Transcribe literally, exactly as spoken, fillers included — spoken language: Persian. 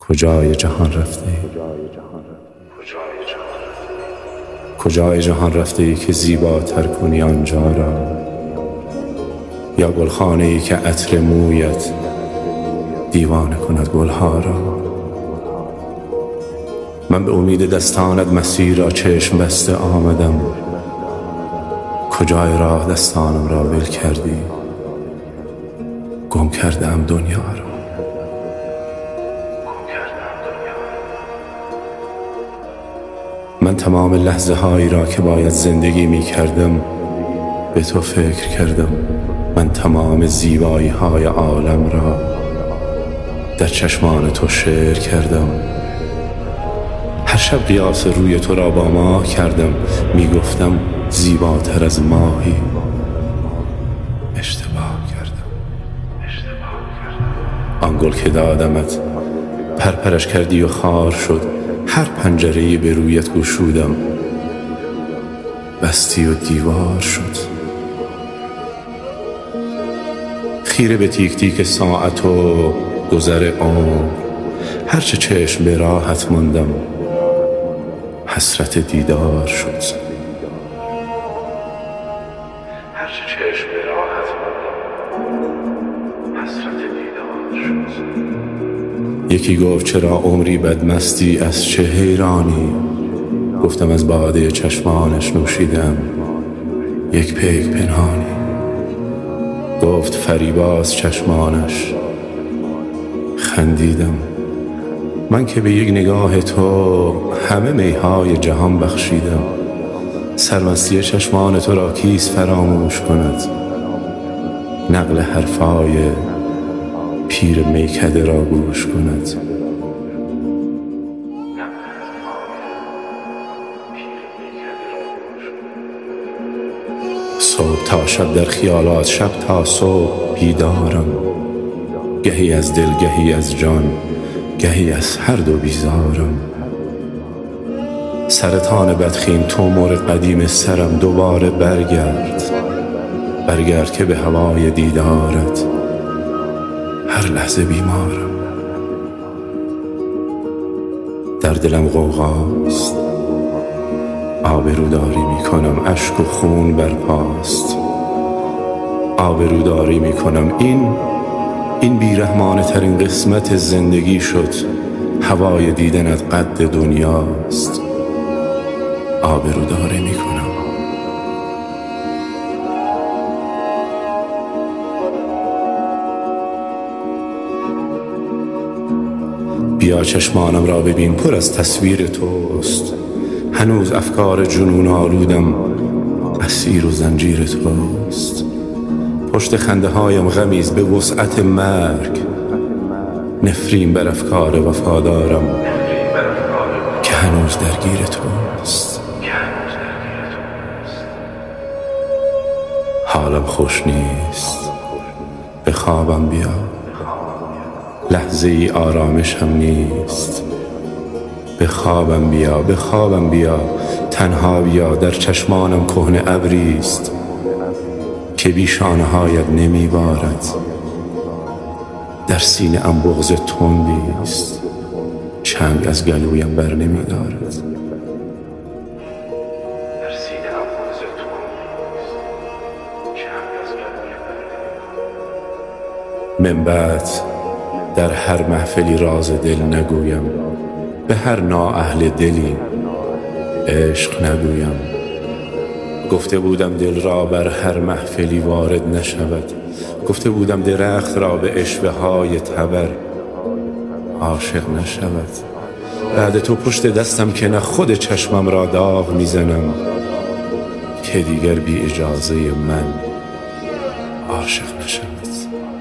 کجای جهان رفته ای؟ کجای جهان رفته ای که زیباتر کنی آنجا را؟ یا گلخانه ای که عطر مویت دیوانه کند گلها را؟ من به امید دستانت مسیر را چشم بسته آمدم. کجای راه دستانم را ول کردی؟ گم کردم دنیا را. من تمام لحظه هایی را که باید زندگی می کردم به تو فکر کردم. من تمام زیبایی های عالم را در چشمان تو شعر کردم. هر شب قیاس روی تو را با ماه کردم. می گفتم زیباتر از ماهی. اشتباه کردم. آن گل که دادمت پرپرش کردی و خار شد. هر پنجره‌ای به رویت گشودم، بستی و دیوار شد. خیره به تیک تیک ساعت و گذر عمر، هرچه چشم به راحت ماندم حسرت دیدار شد. هرچه چشم به راحت ماندم حسرت دیدار شد. یکی گفت چرا عمری بدمستی، از چه حیرانی؟ گفتم از باده چشمانش نوشیدم یک پیک پنهانی. گفت فریباز چشمانش. خندیدم. من که به یک نگاه تو همه میهای جهان بخشیدم. سرمستی چشمان تو را کیست فراموش کند؟ نقل حرفای پیر میکده را گوش کند. صبح تا شب در خیالات، شب تا صبح بیدارم. گهی از دل گهی از جان، گهی از هر دو بیزارم. سرطان بدخیم تومور قدیم سرم، دوباره برگرد برگرد که به هوای دیدارت هر لحظه بیمارم. در دلم غوغاست، آبروداری می کنم، اشک و خون برپاست. آبروداری می کنم. این این بیرحمانه ترین قسمت زندگی شد. هوای دیدنت قد دنیاست. آبروداری می کنم. بیا چشمانم را ببین، پر از تصویر توست. هنوز افکار جنون آلودم اسیر و زنجیر توست. پشت خنده هایم غمیز به وسعت مرگ. نفرین بر افکار وفادارم که هنوز درگیر توست. حالم خوش نیست، به خوابم بیا. لحظه ای آرامشم نیست، به خوابم بیا. به خوابم بیا، تنها بیا. در چشمانم کهنه ابریست که بی شانه هایت نمی بارد. در سینه ام بغض تندیست، چنگ از گلویم بر نمی دارد. من بعد در هر محفلی راز دل نگویم، به هر نااهل دلی عشق نگویم. گفته بودم دل را بر هر محفلی وارد نشود. گفته بودم درخت را به اشوه های تبر عاشق نشود. بعد تو پشت دستم که نه خود چشمم را داغ میزنم که دیگر بی اجازه من عاشق نشود.